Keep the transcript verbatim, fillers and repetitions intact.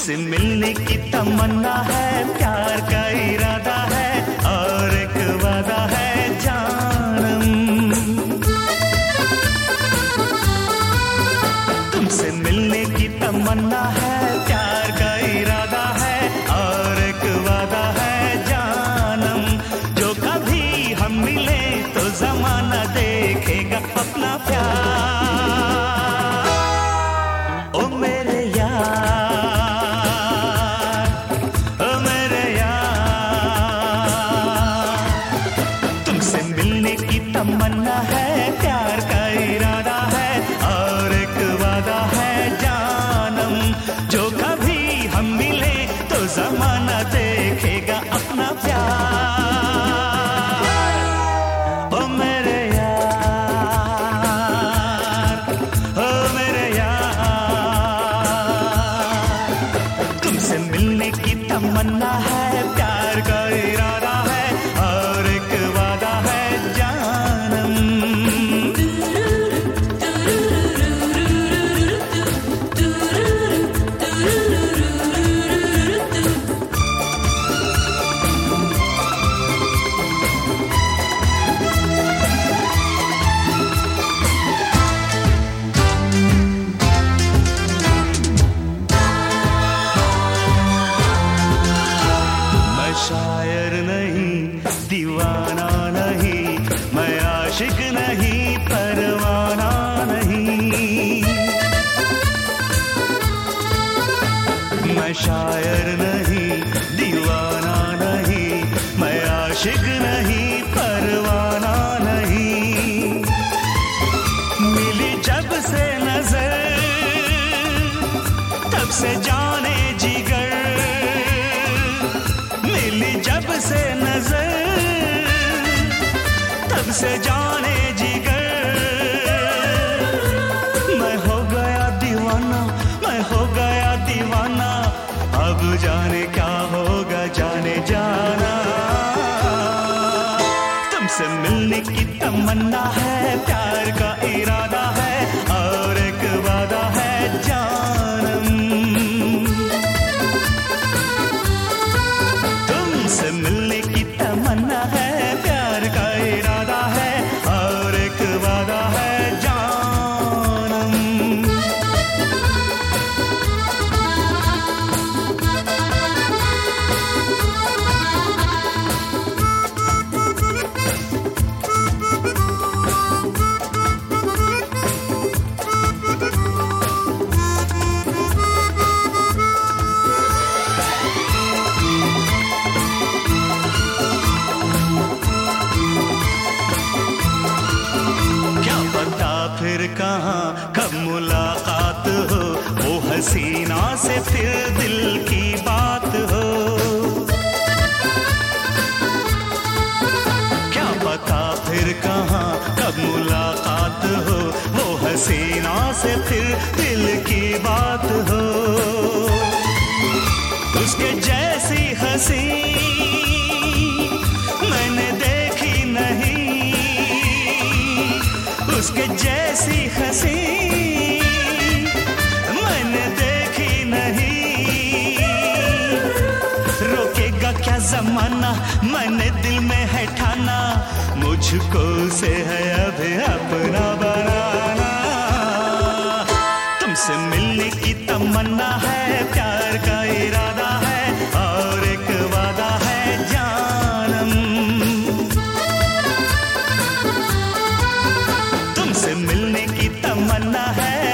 तुमसे मिलने की तमन्ना है, प्यार का इरादा है और एक वादा है जानम। तुमसे मिलने की तमन्ना है, प्यार का इरादा है और एक वादा है जानम। जो कभी हम मिले तो जमाना देखेगा अपना प्यार। ओ मेरे तमन्ना है, प्यार का इरादा है और एक वादा है जानम। जो कभी हम मिले तो जमाना देखेगा अपना प्यार। ओ मेरे यार, ओ मेरे यार, तुमसे मिलने की तमन्ना है, प्यार का इरादा है और एक वादा है शायर नहीं, दीवाना नहीं, मैं आशिक नहीं, परवाना नहीं। मैं शायर नहीं, दीवाना नहीं, मैं आशिक नहीं, परवाना नहीं। मिली जब से नजर तब से जाने जिगर, जब से नजर तब से जाने जिगर। मैं हो गया दीवाना, मैं हो गया दीवाना, अब जाने क्या होगा जाने जाना। तुमसे मिलने की तमन्ना है, प्यार का इरादा है और एक वादा है जानम। तुमसे मिलने की तमन्ना है, प्यार का इरादा है और एक वादा है जानम। फिर कहाँ कब मुलाकात हो, वो हसीना से फिर दिल की बात हो। क्या पता फिर कहाँ कब मुलाकात हो, वो हसीना से फिर दिल की बात हो। उसके जैसी हंसी मैंने देखी नहीं, उसके जैसी हंसी मैंने देखी नहीं। रोकेगा क्या जमाना, मैंने दिल में है ठाना, मुझको से है अभी अपना बनाना। तुमसे मिलने की तमन्ना है, प्यार का इरादा है और एक वादा है जानम। तुमसे मिलने की तमन्ना है,